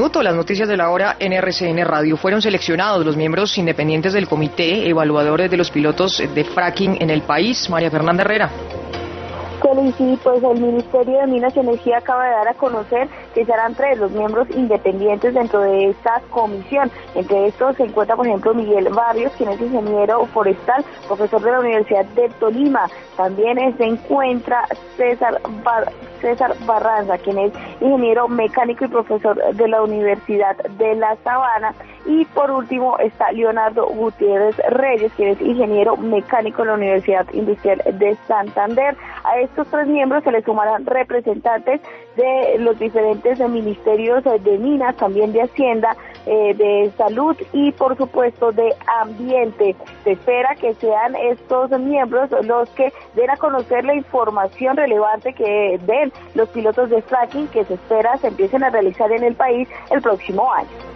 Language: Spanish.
Las noticias de la hora en RCN Radio. Fueron seleccionados los miembros independientes del comité evaluadores de los pilotos de fracking en el país. María Fernanda Herrera. Sí, pues el Ministerio de Minas y Energía acaba de dar a conocer que serán 3 los miembros independientes dentro de esta comisión. Entre estos se encuentra, por ejemplo, Miguel Barrios, quien es ingeniero forestal, profesor de la Universidad de Tolima. También se encuentra César Barranza, quien es ingeniero mecánico y profesor de la Universidad de La Sabana. Y por último está Leonardo Gutiérrez Reyes, quien es ingeniero mecánico en la Universidad Industrial de Santander. A estos 3 miembros se le sumarán representantes de los diferentes ministerios de Minas, también de Hacienda, de Salud y por supuesto de Ambiente. Se espera que sean estos miembros los que den a conocer la información relevante que den los pilotos de fracking que se espera se empiecen a realizar en el país el próximo año.